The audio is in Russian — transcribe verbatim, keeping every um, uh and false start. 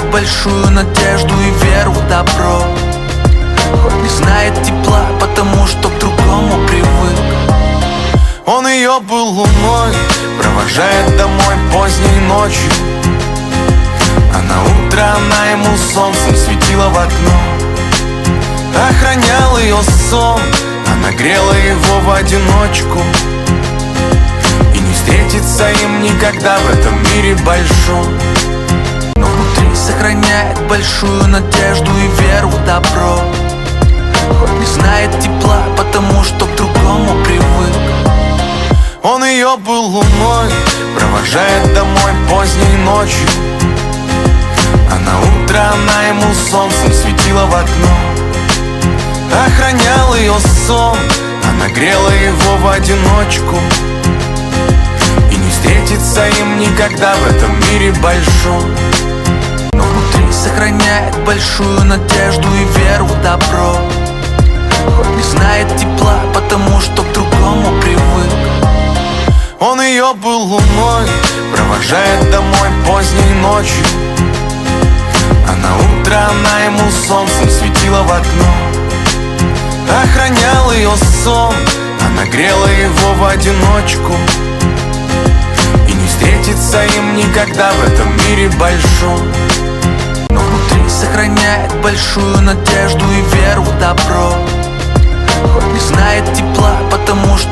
большую надежду и веру в добро. Хоть не знает тепла, потому что к другому привык. Он ее был луной, провожает домой поздней ночью, а на утро она ему солнцем светила в окно. Охранял ее сон, она грела его в одиночку. И не встретиться им никогда в этом мире большом. Но внутри сохраняет большую надежду и веру в добро. Хоть не знает тепла, потому что к другому привык. Он ее был луной, провожает домой поздней ночью, а на утро она ему солнцем светила в окно. Охранял ее сон, она грела его в одиночку. И не встретиться им никогда в этом мире большом. Но внутри сохраняет большую надежду и веру в добро. Хоть не знает тепла, потому что к другому привык. Он ее был луной, провожает домой поздней ночью, а на утро она ему солнцем светила в окно. Охранял ее сон, она грела его в одиночку. И не встретиться им никогда в этом мире большом. Но внутри сохраняет большую надежду и веру в добро. Хоть не знает тепла, потому что